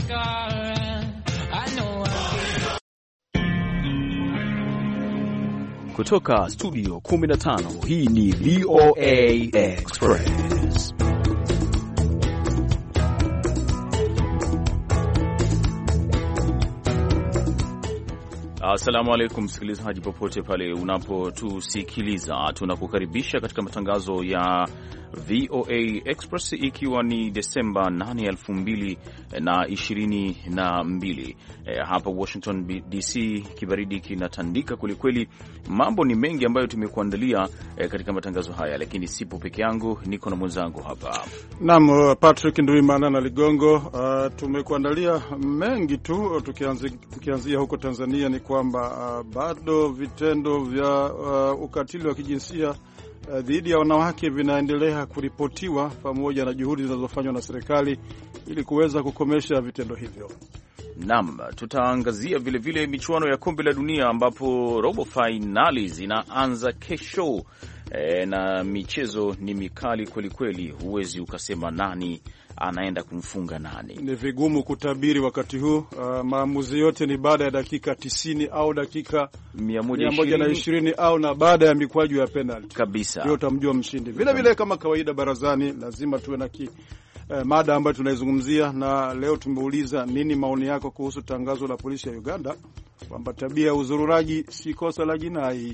scar. I know kutoka studio 15, hii ni VOA Express. Assalamu alaikum msikilizaji, popote pale unapotusikiliza, tunakukaribisha katika matangazo ya VOA Express, ikiwa ni Desemba 8, 2022. Hapa Washington DC kibaridi kinatandika kwelikweli. Mambo ni mengi ambayo tumekuandalia katika matangazo haya, lakini sipo peke yangu, niko na mwenzangu hapa. Naam, Patrick Nduimana na Ligongo. Tumekuandalia mengi tu, tukianzia huko Tanzania ni kwamba bado vitendo vya ukatili wa kijinsia dhidi ya wanawake vinaendelea kuripotiwa, pamoja na juhudi zinazofanywa na serikali ili kuweza kukomesha vitendo hivyo. Naam, tutaangazia vile michuano ya kombe la dunia ambapo robo finali zinaanza kesho. Na michezo ni mikali kweli, huwezi ukasema nani anaenda kumfunga nani. Ni vigumu kutabiri wakati huu. Maamuzi yote ni baada ya dakika 90 au dakika 120 au na baada ya mikwaju ya penalty kabisa, ndio utamjua mshindi. Vile kama kawaida barazani lazima tuwe na mada ambayo tunaizungumzia, na leo tumeuliza nini maoni yako kuhusu tangazo la polisi ya Uganda kwamba tabia ya uzururaji si kosa la jinai.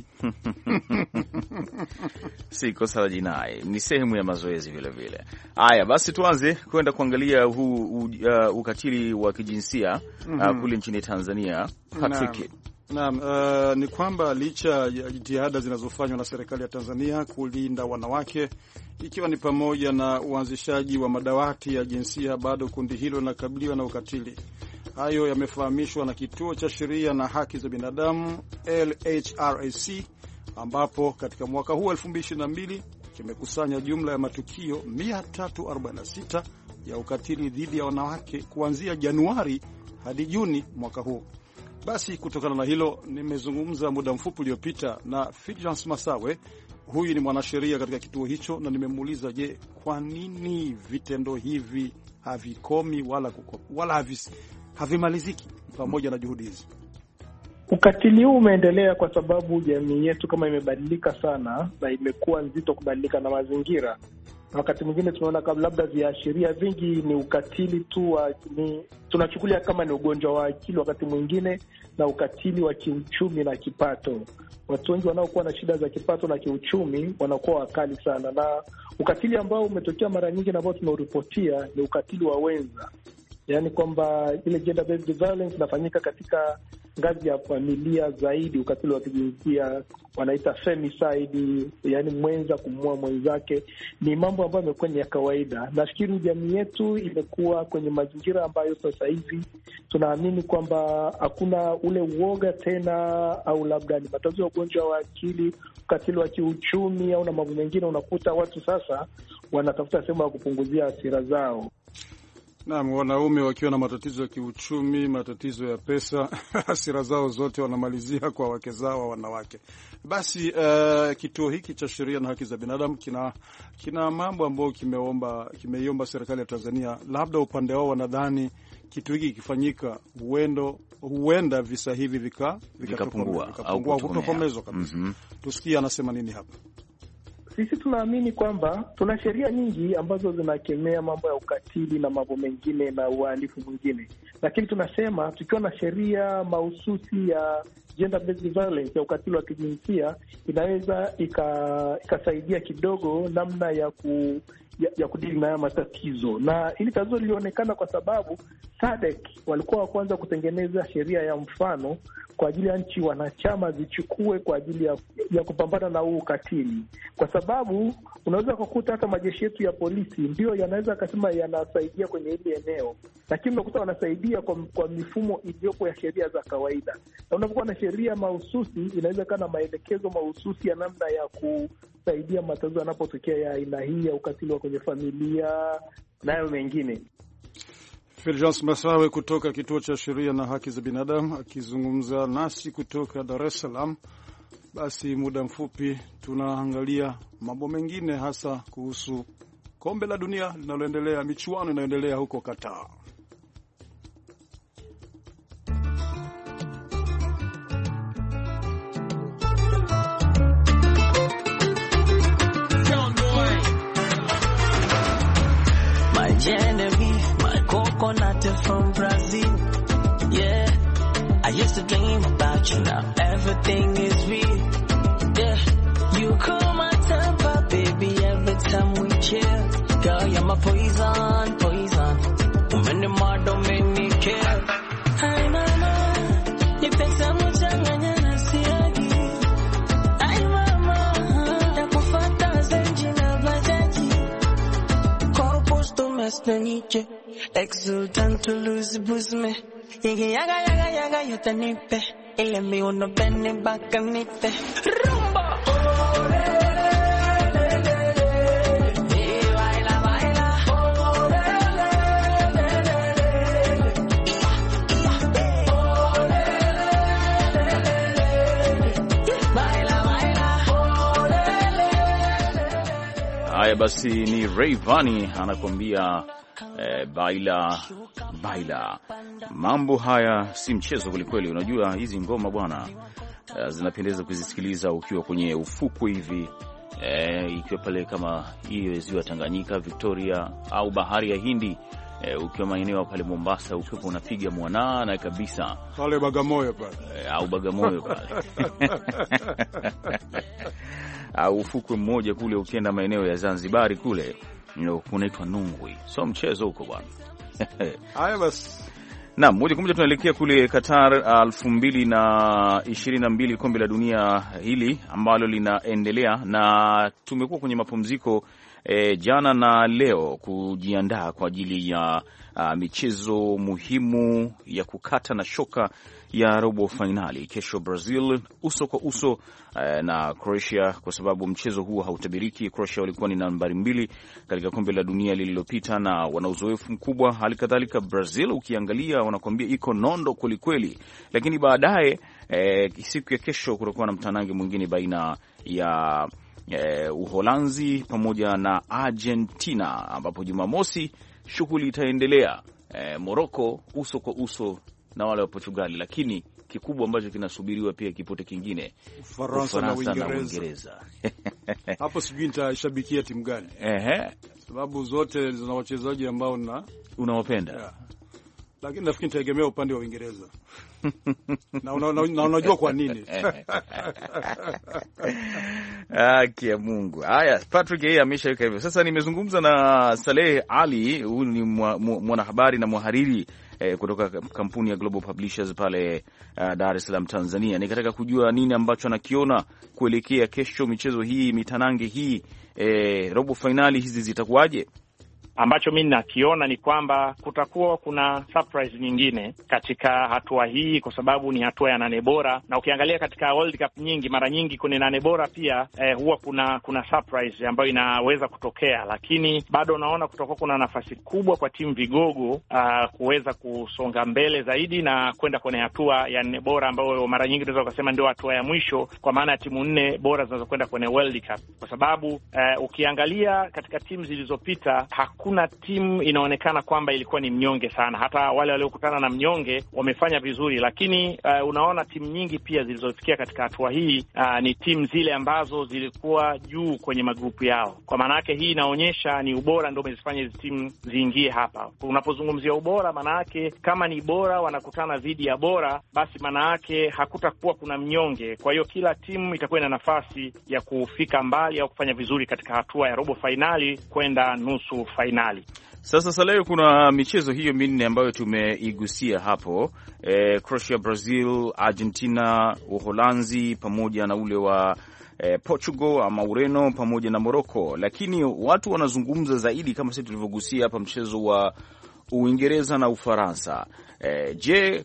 Si kosa la jinai, ni sehemu ya mazoezi vile. Haya basi, tuanze kwenda kuangalia huu ukatili wa kijinsia kule nchini Tanzania. Patrick. Naam, ni kwamba licha ya jitihada zinazofanywa na serikali ya Tanzania kulinda wanawake, ikiwa ni pamoja na uanzishaji wa madawati ya jinsia, bado kundi hilo linakabiliwa na ukatili. Hayo yamefahamishwa na Kituo cha Sheria na Haki za Binadamu LHRC, ambapo katika mwaka huu 2022 kimekusanya jumla ya matukio 346 ya ukatili dhidi ya wanawake kuanzia Januari hadi Juni mwaka huu. Basi kutokana na hilo, nimezungumza muda mfupi uliopita na Fulgence Masawe. Huyu ni mwanasheria katika kituo hicho, na nimemuuliza, je, kwa nini vitendo hivi havikomi wala havimaliziki pamoja na juhudi hizi? Ukatili huu umeendelea kwa sababu jamii yetu kama imebadilika sana na imekuwa nzito kubadilika na mazingira. Na wakati mwingine tunaona kama labda viashiria vingi ni ukatili tu, tunachukulia kama ni ugonjwa wa akili wakati mwingine, na ukatili wa kiuchumi na kipato. Watu wengi wanaokuwa na shida za kipato na kiuchumi wanakuwa wakali sana, na ukatili ambao umetokea mara nyingi na ambao tunauripotia ni ukatili wa wenza. Yaani kwamba ile gender based violence inafanyika katika ngazi ya familia zaidi. Ukatili wa kijinsia wanaita femicide, yani mwenza kumua mwenzake, ni mambo ambayo yamekuwa ni ya kawaida. Nafikiri jamii yetu imekuwa kwenye mazingira ambayo sasa hivi tunaamini kwamba hakuna ule uoga tena, au labda ni matatizo ya ugonjwa wa akili, ukatili wa kiuchumi au na mambo mengine. Unakuta watu sasa wanatafuta sehemu ya kupunguzia hasira zao. Naam, wanaume wakiwa na matatizo ya kiuchumi, matatizo ya pesa, hasira zao zote wanamalizia kwa wake zao wanawake. Basi kituo hiki cha sheria na haki za binadamu kina mambo ambayo kimeiomba serikali ya Tanzania. Labda upande wao wanadhani kitu hiki kifanyika, huenda visa hivi vikapungua au kutokomezwa kabisa. Tusikie anasema nini hapa. Sisi tunaamini kwamba tuna sheria nyingi ambazo zinakemea mambo ya ukatili na mambo mengine na uhalifu mwingine, lakini tunasema tukiwa na sheria mahususi ya gender based violence, ya ukatili wa kijinsia, inaweza ikasaidia kidogo namna ya kudili na matatizo. Na ili tatizo lilionekana kwa sababu SADC walikuwa wa kwanza kutengeneza sheria ya mfano kwa ajili ya nchi wanachama zichukue kwa ajili ya kupambana na huu ukatili, kwa sababu unaweza kukuta hata majeshi yetu ya polisi ndio yanaweza akasema yanasaidia kwenye hili eneo, lakini unakuta wanasaidia kwa mifumo iliyopo ya sheria za kawaida. Na unapokuwa na sheria mahususi, inaweza kuwa na maelekezo mahususi ya namna ya kusaidia matatizo yanapotokea ya aina hii ya ukatili wa kwenye familia nayo mengine. Fulgence Masawe kutoka Kituo cha Sheria na Haki za Binadamu akizungumza nasi kutoka Dar es Salaam. Basi muda mfupi tunaangalia mambo mengine, hasa kuhusu kombe la dunia linaloendelea, michuano inayoendelea huko Qatar. imported from Brazil. Yeah, I used to dream about you, now everything is real. Yeah, you cool my temper, baby, every time we chill. Girl, you're my poison, poison. When the mad don't make me care. Hi mama, you think I'm muchanganya na siagi. Hi mama, nakufata zenji na bajaji. Corpus to mesne niche, exultant to lose busme. Yaga yaga yaga yutanipe, ile mi uno bene baka nipe. Rumba. Haya basi, ni Rayvanny anakuambia baila baila. Mambo haya si mchezo kwelikweli. Unajua hizi ngoma bwana, zinapendeza kuzisikiliza ukiwa kwenye ufukwe hivi, ikiwa pale kama hiyo ziwa Tanganyika, Victoria au bahari ya Hindi, ukiwa maeneo pale Mombasa, ukiwa unapiga mwanana kabisa pale Bagamoyo pale au Bagamoyo pale au ufukwe mmoja kule ukienda maeneo ya Zanzibar kule unaitwa Nungwi. So mchezo huko bwana. Haya basi. Na moja kwa moja tunaelekea kule Qatar 2022, kombe la dunia hili ambalo linaendelea, na tumekuwa kwenye mapumziko jana na leo kujiandaa kwa ajili ya michezo muhimu ya kukata na shoka ya robo finali. Kesho Brazil uso kwa uso na Croatia, kwa sababu mchezo huo hautabiriki. Croatia walikuwa ni nambari 2 katika kombe la dunia lililopita na wana uzoefu mkubwa. Halikadhalika Brazil ukiangalia wanakuambia iko nondo kwelikweli, lakini baadaye siku ya kesho kutakuwa na mtanange mwingine baina ya Uholanzi pamoja na Argentina, ambapo Jumamosi shughuli itaendelea. Morocco uso kwa uso na wale wa Portugal, lakini kikubwa ambacho kinasubiriwa pia kipote kingine Ufaransa na Uingereza. Hapo sijui nitashabikia timu gani. Sababu zote zina wachezaji ambao unawapenda. Yeah. Lakini nafikiri nitaegemea upande wa Uingereza. na unajua kwa nini? Kia Mungu. Haya, Patrick yeye ameshaweka hivyo. Sasa nimezungumza na Saleh Ali, huyu ni mwanahabari na mhariri kutoka kampuni ya Global Publishers pale Dar es Salaam, Tanzania. Nikataka kujua nini ambacho anakiona kuelekea kesho, michezo hii, mitanange hii, robo finali hizi zitakuwaje? Ambacho mimi nakiona ni kwamba kutakuwa kuna surprise nyingine katika hatua hii, kwa sababu ni hatua ya 8 bora, na ukiangalia katika World Cup nyingi, mara nyingi kwenye 8 bora pia huwa kuna surprise ambayo inaweza kutokea, lakini bado naona kutakuwa kuna nafasi kubwa kwa timu vigogo kuweza kusonga mbele zaidi na kwenda kwenye hatua ya 4 bora, ambayo mara nyingi tunaweza kusema ndio hatua ya mwisho, kwa maana ya timu 4 bora zinazokwenda kwenye World Cup, kwa sababu ukiangalia katika timu zilizopita kuna timu inaonekana kwamba ilikuwa ni mnyonge sana. Hata wale waliokutana na mnyonge wamefanya vizuri, lakini unaona timu nyingi pia zilizofikia katika hatua hii ni timu zile ambazo zilikuwa juu kwenye magrupu yao. Kwa maana yake hii inaonyesha ni ubora ndio umezifanya hizo timu ziingie hapa. Unapozungumzia ubora, maana yake kama ni bora wanakutana dhidi ya bora, basi maana yake hakutakuwa kuna mnyonge. Kwa hiyo kila timu itakuwa ina nafasi ya kufika mbali au kufanya vizuri katika hatua ya robo finali kwenda nusu finali. Sasa leo kuna michezo hiyo minne ambayo tumeigusia hapo, Croatia, Brazil, Argentina, Uholanzi pamoja na ule wa Portugal ama Ureno pamoja na Morocco, lakini watu wanazungumza zaidi kama sisi tulivyogusia hapa mchezo wa Uingereza na Ufaransa. Je,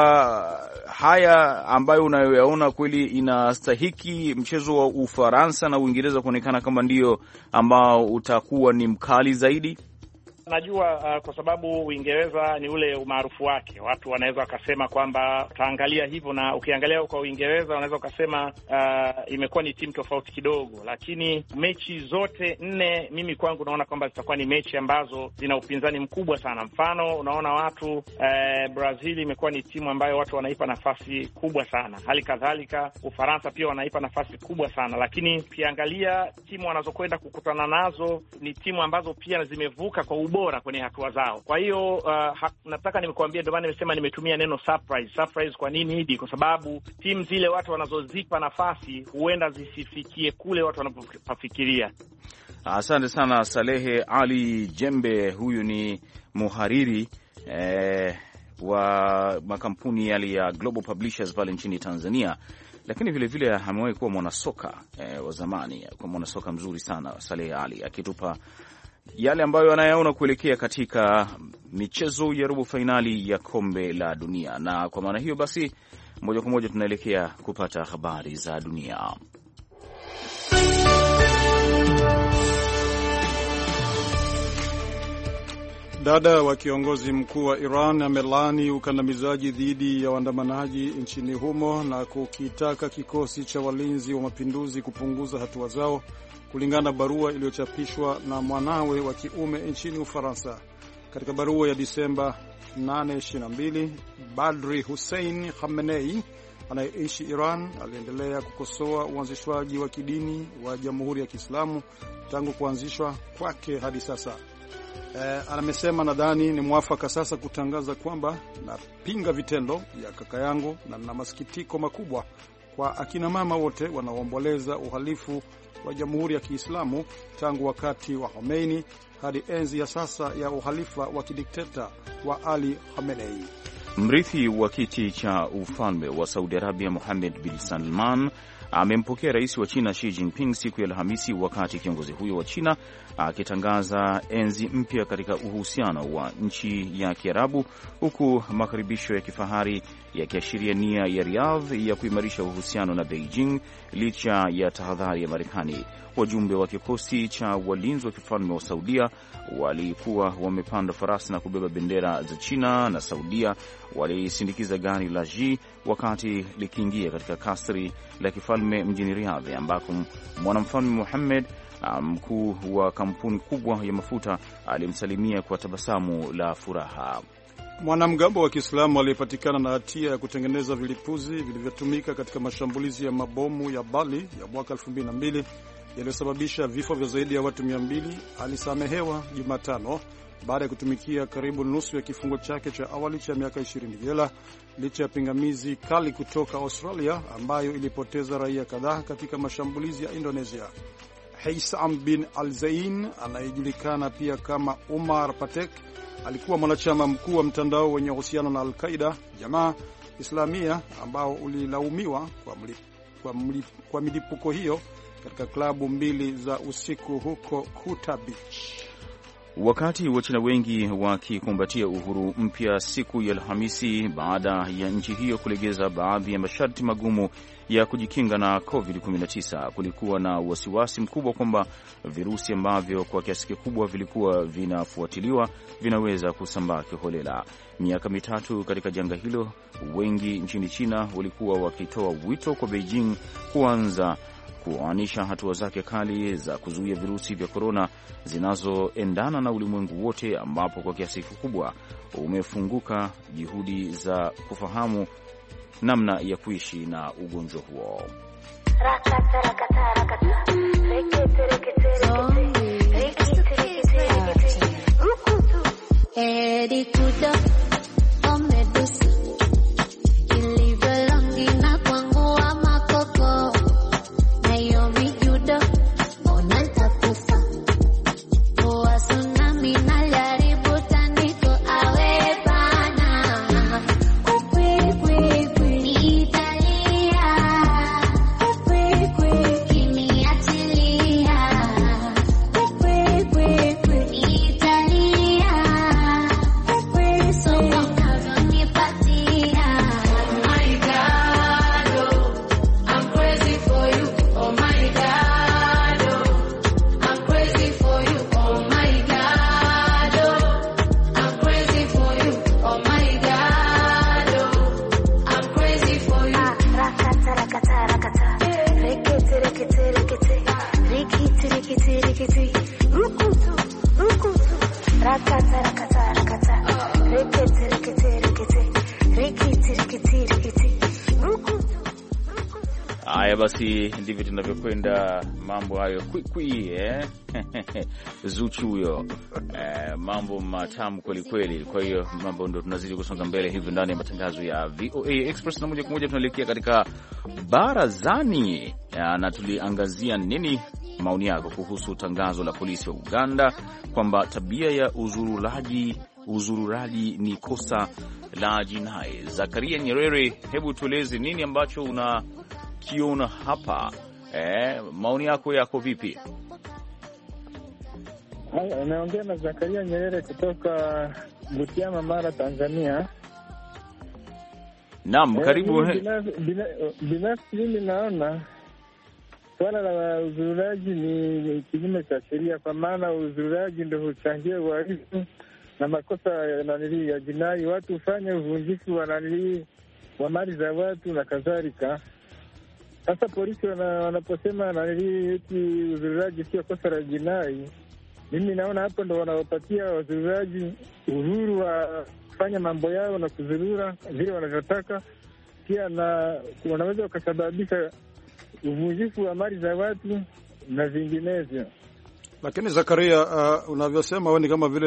kwa haya ambayo unayoyaona kweli inastahiki mchezo wa Ufaransa na Uingereza kuonekana kama ndio ambao utakuwa ni mkali zaidi? Najua kwa sababu Uingereza ni ule umaarufu wake, watu wanaweza wakasema kwamba utaangalia hivyo, na ukiangalia kwa Uingereza wanaweza wakasema imekuwa ni timu tofauti kidogo, lakini mechi zote 4 mimi kwangu naona kwamba zitakuwa ni mechi ambazo zina upinzani mkubwa sana. Mfano, unaona watu Brazil imekuwa ni timu ambayo watu wanaipa nafasi kubwa sana, hali kadhalika Ufaransa pia wanaipa nafasi kubwa sana, lakini ukiangalia timu wanazokwenda kukutana nazo ni timu ambazo pia zimevuka kwa ubora kwenye hatua zao. Kwa hiyo nataka nimekuambia, ndio maana nimesema nimetumia neno surprise. Surprise kwa nini hidi? Kwa sababu timu zile watu wanazozipa nafasi huenda zisifikie kule watu wanapofikiria. Asante sana Salehe Ali Jembe, huyu ni muhariri wa makampuni yale ya Global Publishers pale nchini Tanzania, lakini vile amewahi kuwa mwanasoka wa zamani, kwa mwanasoka mzuri sana Salehe Ali, akitupa yale ambayo anayaona kuelekea katika michezo ya robo fainali ya kombe la dunia. Na kwa maana hiyo basi, moja kwa moja tunaelekea kupata habari za dunia. Dada wa kiongozi mkuu wa Iran amelaani ukandamizaji dhidi ya waandamanaji nchini humo na kukitaka kikosi cha walinzi wa mapinduzi kupunguza hatua zao, kulingana na barua iliyochapishwa na mwanawe wa kiume nchini Ufaransa. Katika barua ya Disemba 8, Badri Hussein Khamenei anayeishi Iran aliendelea kukosoa uanzishwaji wa kidini wa Jamhuri ya Kiislamu tangu kuanzishwa kwake hadi sasa. Amesema, nadhani ni mwafaka sasa kutangaza kwamba napinga vitendo vya kaka yangu na nina masikitiko makubwa kwa akina mama wote wanaoomboleza uhalifu wa Jamhuri ya Kiislamu tangu wakati wa Khomeini hadi enzi ya sasa ya uhalifa wa kidikteta wa Ali Khamenei. Mrithi wa kiti cha ufalme wa Saudi Arabia Mohammed bin Salman amempokea rais wa China Xi Jinping siku ya Alhamisi, wakati kiongozi huyo wa China akitangaza enzi mpya katika uhusiano wa nchi ya Kiarabu, huku makaribisho ya kifahari yakiashiria nia ya Riyadh ya kuimarisha uhusiano na Beijing licha ya tahadhari ya Marekani. Wajumbe wa kikosi cha walinzi wa kifalme wa Saudia walikuwa wamepanda farasi na kubeba bendera za China na Saudia walisindikiza gari la Xi wakati likiingia katika kasri la kifalme mjini Riyadh, ambako mwanamfalme Mohammed, mkuu wa kampuni kubwa ya mafuta, alimsalimia kwa tabasamu la furaha. Mwanamgambo wa Kiislamu aliyepatikana na hatia ya kutengeneza vilipuzi vilivyotumika katika mashambulizi ya mabomu ya Bali ya mwaka 2002 yaliyosababisha vifo vya zaidi ya watu 200 alisamehewa Jumatano baada ya kutumikia karibu nusu ya kifungo chake cha awali cha miaka 20 jela, licha ya pingamizi kali kutoka Australia ambayo ilipoteza raia kadhaa katika mashambulizi ya Indonesia. Haitham bin Al-Zain, anayejulikana pia kama Umar Patek, alikuwa mwanachama mkuu wa mtandao wenye uhusiano na Al-Qaeda Jamaa Islamia, ambao ulilaumiwa kwa milipuko hiyo katika klabu 2 za usiku huko Kuta Beach. Wakati Wachina wengi wakikumbatia uhuru mpya siku ya Alhamisi baada ya nchi hiyo kulegeza baadhi ya masharti magumu ya kujikinga na COVID-19, kulikuwa na wasiwasi mkubwa kwamba virusi ambavyo kwa kiasi kikubwa vilikuwa vinafuatiliwa vinaweza kusambaa kiholela. Miaka mitatu katika janga hilo, wengi nchini China walikuwa wakitoa wito kwa Beijing kuanza kuanisha hatua zake kali za kuzuia virusi vya korona zinazoendana na ulimwengu wote, ambapo kwa kiasi kikubwa umefunguka juhudi za kufahamu namna ya kuishi na ugonjwa huo. Haya basi, ndivyo tunavyokwenda mambo hayo kwikwi Zuchu huyo, mambo matamu kweli kweli. Kwa hiyo mambo ndo tunazidi kusonga mbele hivyo ndani ya matangazo ya VOA Express, na moja kwa moja tunaelekea katika barazani, na tuliangazia nini maoni yako kuhusu tangazo la polisi wa Uganda kwamba tabia ya uzururaji ni kosa la jinai. Zakaria Nyerere, hebu tueleze nini ambacho unakiona hapa, maoni yako vipi? Naongea na Zakaria Nyerere kutoka Butiama, Mara, Tanzania. Naam, karibu. Binafsi mimi naona swala la uzururaji ni kinyume cha sheria, kwa maana uzururaji ndio huchangia uhalifu na makosa ya jinai. Watu hufanya uvunjifu wa mali za watu na kadhalika. Sasa polisi wanaposema eti uzururaji sio kosa la jinai, mimi naona hapo ndo wanawapatia wazururaji uhuru wa kufanya mambo yao na kuzurura vile wanavyotaka. Pia na wanaweza wakasababisha uvunjifu wa mali za watu na vinginevyo. Lakini Zakaria, unavyosema wewe ni kama vile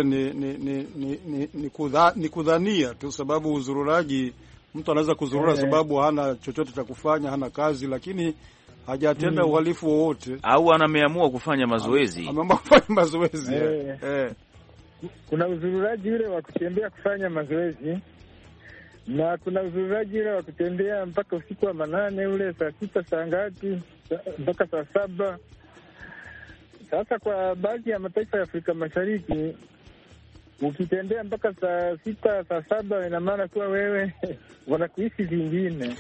ni kudhania tu, sababu uzururaji, mtu anaweza kuzurura sababu hana chochote cha kufanya, hana kazi, lakini hajatenda uhalifu wowote, au ameamua kufanya mazoezi. Ameamua kufanya mazoezi. Kuna uzururaji ule wa kutembea kufanya mazoezi, na kuna uzururaji ule wa kutembea mpaka usiku wa manane, ule saa 6 saa ngapi mpaka saa 7. Sasa kwa baadhi ya mataifa ya Afrika Mashariki, ukitembea mpaka saa 6 saa 7, ina maana kuwa wewe wanakuishi vingine.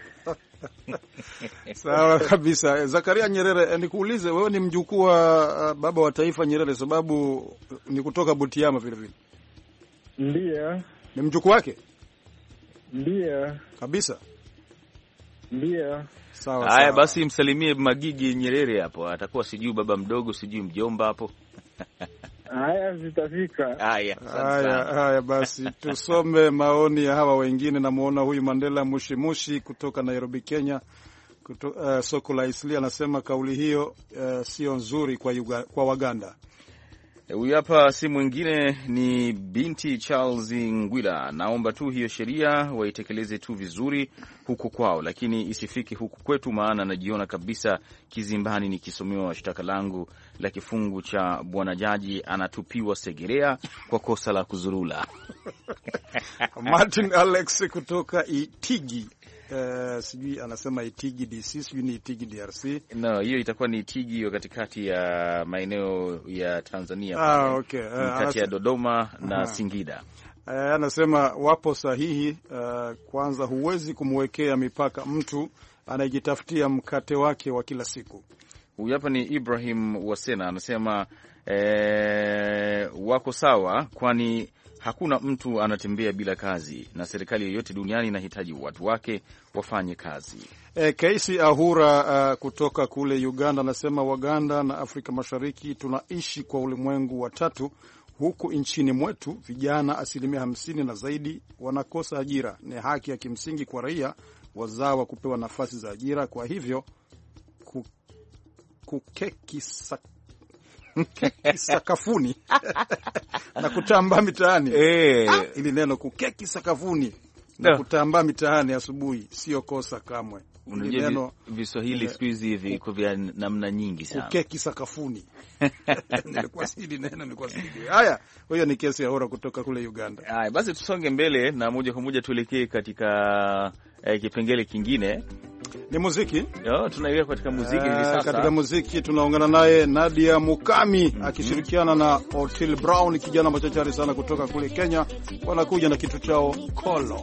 Sawa kabisa. Zakaria Nyerere, nikuulize, wewe ni mjukuu wa baba wa taifa Nyerere, sababu ni kutoka Butiama vile vile? Ndiyo. Ni mjukuu wake? Ndiyo. Kabisa? Ndiyo. Sawa. Haya basi, msalimie Magigi Nyerere hapo, atakuwa sijui baba mdogo, sijui mjomba hapo. Haya, zitafika. Haya basi, tusome maoni ya hawa wengine. Namuona huyu Mandela Mushimushi kutoka Nairobi, Kenya, soko la Isli, anasema kauli hiyo sio nzuri kwa Waganda. Huyu hapa si mwingine ni binti Charles Ngwila, naomba tu hiyo sheria waitekeleze tu vizuri huko kwao, lakini isifike huku kwetu, maana najiona kabisa kizimbani nikisomewa shtaka langu la kifungu cha bwana jaji anatupiwa Segerea kwa kosa la kuzurula. Martin Alex kutoka Itigi, sijui anasema Itigi DC, sijui ni Itigi DRC. No, hiyo itakuwa ni Itigi hiyo katikati ya maeneo ya Tanzania. Okay. Kati ya Dodoma na Singida. Anasema wapo sahihi. Kwanza huwezi kumwekea mipaka mtu anayejitafutia mkate wake wa kila siku. Huyu hapa ni Ibrahim Wasena, anasema wako sawa, kwani hakuna mtu anatembea bila kazi, na serikali yoyote duniani inahitaji watu wake wafanye kazi. Keisi Ahura kutoka kule Uganda anasema Waganda na Afrika Mashariki tunaishi kwa ulimwengu wa tatu. Huku nchini mwetu vijana 50% na zaidi wanakosa ajira. Ni haki ya kimsingi kwa raia wazawa kupewa nafasi za ajira. Kwa hivyo kukeki sakafuni na kutambaa mitaani. Ili neno kukeki sakafuni na kutambaa mitaani asubuhi sio kosa kamwe. Unajua Viswahili siku hizi viko vya namna nyingi sana. Kukeki sakafuni. Nilikuwa sidi neno, nilikuwa sidi. Haya, huyo ni kesi ya hora kutoka kule Uganda. Haya, basi tusonge mbele na moja kwa moja tuelekee katika kipengele kingine. Ni muziki. Tunaelekea katika muziki hivi sasa. Katika muziki tunaungana naye Nadia Mukami akishirikiana na Otile Brown, kijana machachari sana kutoka kule Kenya. Wanakuja na kitu chao Kolo.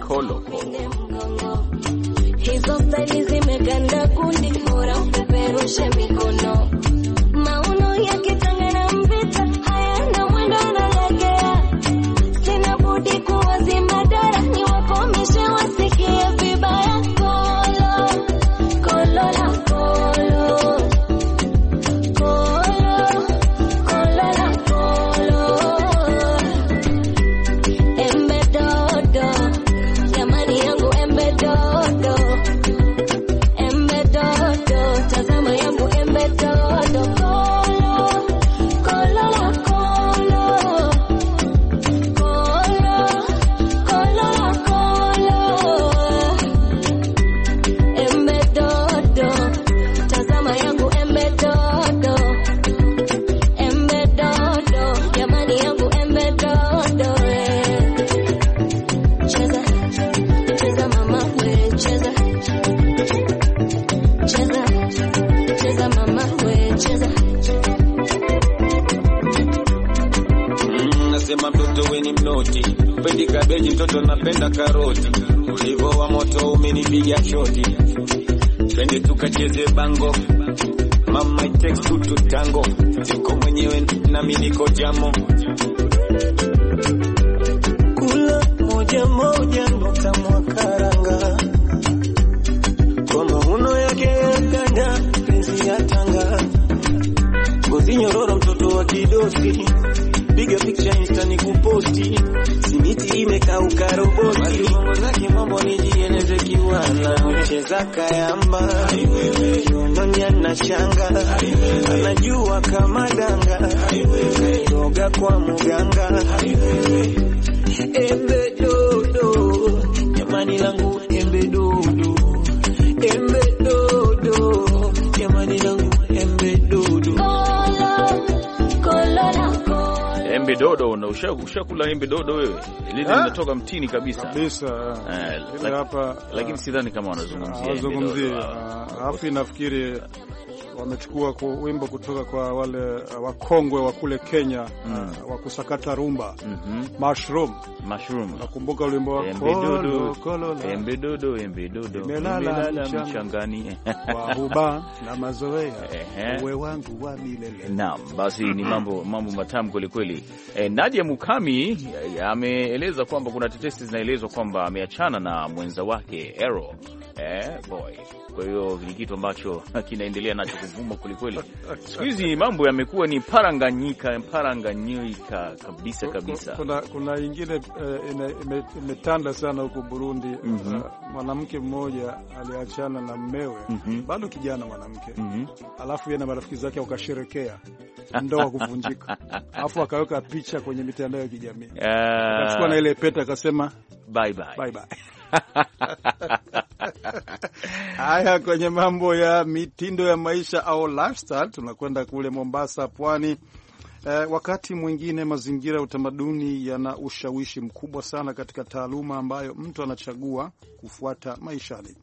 Hizo stali zimeganda kundi, bora upeperushe mikono. Mauno ya kitanga na mvita hayana mwendo unalegea. Sina budi kuwazima dara niwakomeshe wasikie vibaya. Kolo la kolo, kolo la kolo. Embe dodo, jamani yangu embe dodo. Embe dodo. mtoto napenda karoti, ulivo wa moto umenipiga shoti. Twende tukacheze bango, mama it takes two to tango. Niko mwenyewe na mimi niko jamo. Kula moja moja nota mwakaranga, kwa mahuno yake ya ganda, penzi ya tanga. Ngozi nyororo mtoto wa kidosi, piga picture insta ni kuposti. Simiti imekauka roboti, mambo zake mambo nijieleze kiwana. Mcheza kayamba, yononya na shanga, anajua kama danga, yoga kwa muganga. Embe dodo, jamani langu embe dodo. Embe dodo, jamani langu embe dodo. Embe dodo, na ushakula embe dodo wewe? Lile linatoka mtini kabisa. Hapa lakini sidhani kama wanazungumzia. Afi nafikiri wamechukua wimbo kutoka kwa wale wakongwe wa kule Kenya wa kusakata rumba. Mushroom. Nakumbuka wimbo wa embe dodo melala mchangani wa huba na mazoea uwe wangu wa milele. Naam, basi ni mambo matamu kweli kweli. Nadia Mukami ameeleza kwamba kuna tetesi zinaelezwa kwamba ameachana na mwenza wake Ero boy. Kwa hiyo ni kitu ambacho kinaendelea nacho kuvuma kweli. Siku hizi mambo yamekuwa ni paranganyika kabisa. Kuna ingine imetanda sana huko Burundi. Mwanamke mmoja aliachana na mmewe, bado kijana mwanamke. Alafu yeye na marafiki zake wakasherekea ndoa kuvunjika. Alafu akaweka picha kwenye mitandao ya kijamii. Akachukua na ile pete akasema bye bye. Haya, kwenye mambo ya mitindo ya maisha au lifestyle, tunakwenda kule Mombasa, pwani. Wakati mwingine mazingira ya utamaduni yana ushawishi mkubwa sana katika taaluma ambayo mtu anachagua kufuata maishani.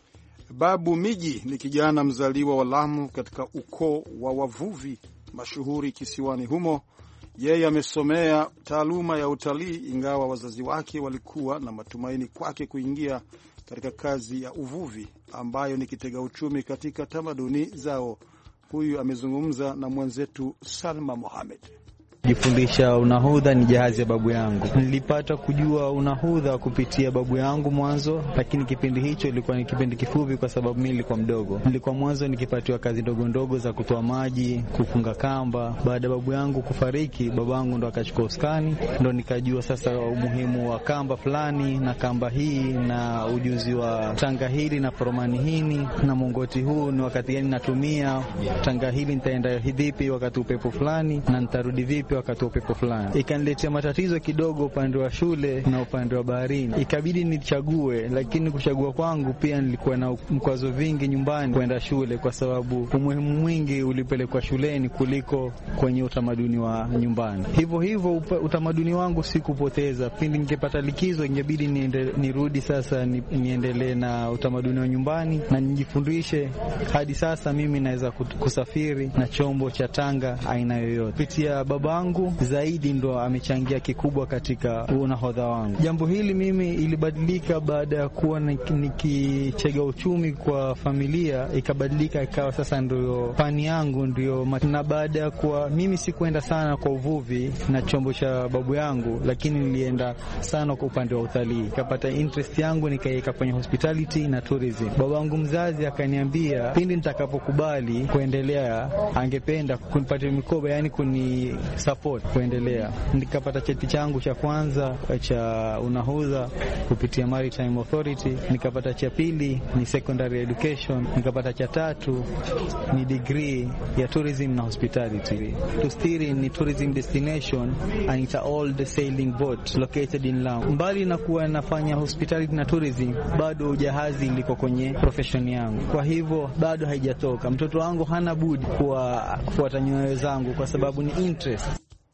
Babu Miji ni kijana mzaliwa wa Lamu katika ukoo wa wavuvi mashuhuri kisiwani humo. Yeye amesomea taaluma ya utalii, ingawa wazazi wake walikuwa na matumaini kwake kuingia katika kazi ya uvuvi ambayo ni kitega uchumi katika tamaduni zao. Huyu amezungumza na mwenzetu Salma Mohamed. Jifundisha unahudha ni jahazi ya babu yangu. Nilipata kujua unahudha kupitia babu yangu mwanzo, lakini kipindi hicho ilikuwa ni kipindi kifupi kwa sababu mimi nilikuwa mdogo. Nilikuwa mwanzo nikipatiwa kazi ndogo za kutoa maji, kufunga kamba. Baada babu yangu kufariki, babangu ndo akachukua usukani, ndo nikajua sasa umuhimu wa kamba fulani na kamba hii na ujuzi wa tanga hili na foromani hini na mongoti huu ni wakati gani natumia tanga hili, nitaenda vipi wakati upepo fulani na nitarudi vipi wakati upepo fulani. Ikaniletea matatizo kidogo upande wa shule na upande wa baharini. Ikabidi nichague, lakini kuchagua kwangu pia nilikuwa na mkwazo vingi nyumbani kwenda shule kwa sababu umuhimu mwingi ulipelekwa shuleni kuliko kwenye utamaduni wa nyumbani. Hivyo utamaduni wangu sikupoteza. Pindi ningepata likizo ingebidi nirudi sasa niendelee na utamaduni wa nyumbani na nijifundishe. Hadi sasa mimi naweza kusafiri na chombo cha tanga aina yoyote. Kupitia babangu zaidi ndo amechangia kikubwa katika unahodha wangu. Jambo hili mimi ilibadilika baada ya kuwa nikichega uchumi kwa familia, ikabadilika ikawa sasa ndio fani yangu ndio. Na baada ya kuwa mimi sikuenda sana kwa uvuvi na chombo cha babu yangu, lakini nilienda sana kwa upande wa utalii. Nikapata interest yangu nikaiweka kwenye hospitality na tourism. Babangu mzazi akaniambia pindi nitakapokubali kuendelea angependa kunipatia mikoba, yani kuni support kuendelea. Nikapata cheti changu cha kwanza cha unahodha kupitia Maritime Authority, nikapata cha pili ni secondary education, nikapata cha tatu ni degree ya tourism na hospitality. Tustiri ni tourism destination and it's an old sailing boat located in Lamu. Mbali na kuwa nafanya hospitality na tourism, bado jahazi liko kwenye profession yangu. Kwa hivyo bado haijatoka. Mtoto wangu hana budi kufuata nyayo zangu kwa sababu ni interest.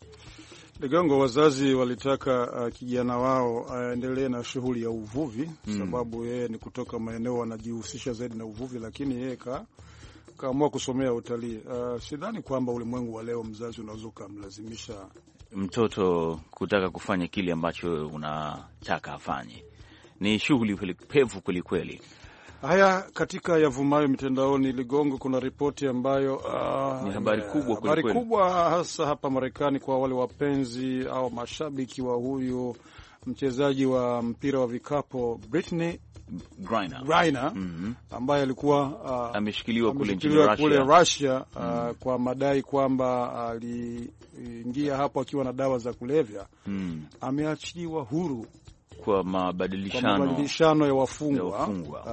Ligongo, wazazi walitaka kijana wao aendelee na shughuli ya uvuvi sababu yeye ni kutoka maeneo wanajihusisha zaidi na uvuvi, lakini yeye kaamua kusomea utalii. Sidhani kwamba ulimwengu wa leo mzazi unaweza kumlazimisha mtoto kutaka kufanya kile ambacho unataka afanye. Ni shughuli pevu kwelikweli. Haya, katika yavumayo mitandaoni, Ligongo, kuna ripoti ambayo ni habari kubwa hasa hapa Marekani kwa wale wapenzi au mashabiki wa huyu mchezaji wa mpira wa vikapo Brittney Griner ambaye alikuwa ameshikiliwa kule Russia kwa madai kwamba aliingia hapo akiwa na dawa za kulevya. Ameachiliwa huru kwa mabadilishano ya wafungwa.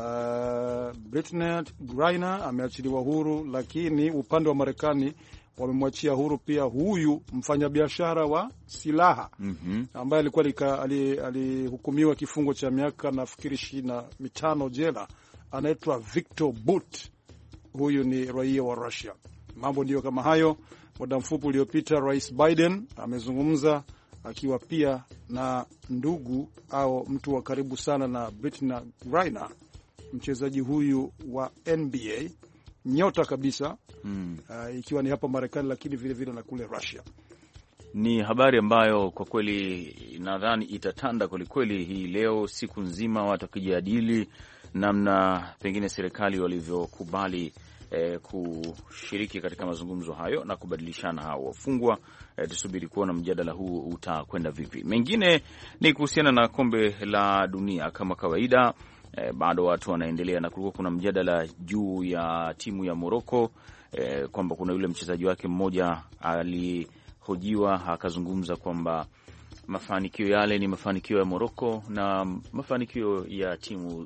Brittney Griner ameachiliwa huru, lakini upande wa Marekani wamemwachia huru pia huyu mfanyabiashara wa silaha ambaye alikuwa alihukumiwa kifungo cha miaka nafikiri 25 jela. Anaitwa Victor Bout. Huyu ni raia wa Russia. Mambo ndiyo kama hayo. Muda mfupi uliopita, Rais Biden amezungumza akiwa pia na ndugu au mtu wa karibu sana na Brittney Griner, mchezaji huyu wa NBA, nyota kabisa, ikiwa ni hapa Marekani lakini vile vile na kule Russia. Ni habari ambayo kwa kweli nadhani itatanda kwelikweli hii leo, siku nzima watakijadili namna pengine serikali walivyokubali kushiriki katika mazungumzo hayo na kubadilishana hao wafungwa. Tusubiri kuona mjadala huu utakwenda vipi. Mengine ni kuhusiana na kombe la dunia kama kawaida. Bado watu wanaendelea na kulikuwa kuna mjadala juu ya timu ya Morocco, kwamba kuna yule mchezaji wake mmoja alihojiwa akazungumza kwamba mafanikio yale ni mafanikio ya Morocco na mafanikio ya timu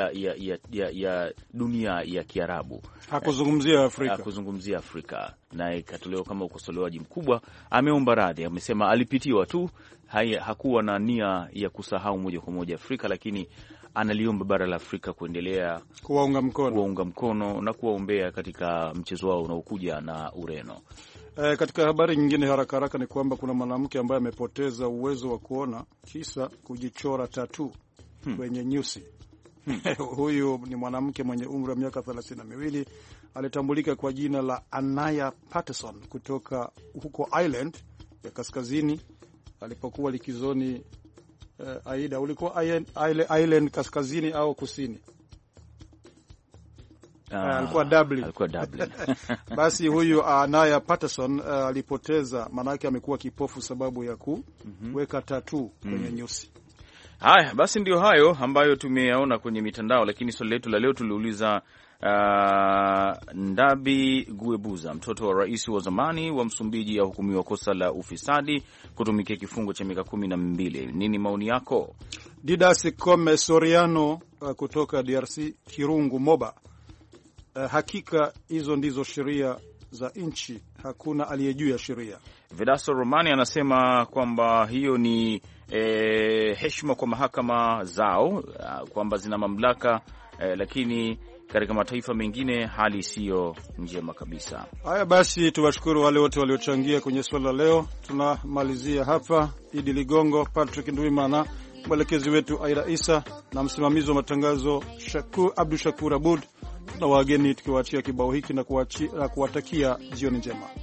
ya dunia ya Kiarabu. Hakuzungumzia Afrika. Na ikatolewa kama ukosolewaji mkubwa. Ameomba radhi, amesema alipitiwa tu, hakuwa na nia ya kusahau moja kwa moja Afrika, lakini analiomba bara la Afrika kuendelea kuwaunga mkono na kuwaombea katika mchezo wao unaokuja na Ureno. Katika habari nyingine haraka haraka ni kwamba kuna mwanamke ambaye amepoteza uwezo wa kuona kisa kujichora tattoo kwenye nyusi. Huyu ni mwanamke mwenye umri wa miaka 32, alitambulika kwa jina la Anaya Patterson kutoka huko Ireland ya Kaskazini alipokuwa likizoni. Aida, ulikuwa Ireland Kaskazini au Kusini? Alikuwa Dublin. Basi huyu Anaya Patterson alipoteza, manake amekuwa kipofu sababu ya kuweka tattoo kwenye nyusi. Haya, basi ndio hayo ambayo tumeyaona kwenye mitandao, lakini swali letu la leo tuliuliza Ndabi Guebuza, mtoto wa rais wa zamani wa Msumbiji, ahukumiwa kosa la ufisadi kutumikia kifungo cha miaka 12. Nini maoni yako? Didas Come Soriano kutoka DRC, Kirungu Moba. Hakika hizo ndizo sheria za nchi, hakuna aliye juu ya sheria. Vedasto Romani anasema kwamba hiyo ni heshima kwa mahakama zao, kwamba zina mamlaka, lakini katika mataifa mengine hali siyo njema kabisa. Haya basi, tuwashukuru wale wote waliochangia kwenye swala la leo. Tunamalizia hapa. Idi Ligongo, Patrick Ndwimana, mwelekezi wetu Aida Isa na msimamizi wa matangazo Abdu Shakur Abud, na wageni tukiwaachia kibao hiki na kuwatakia jioni njema.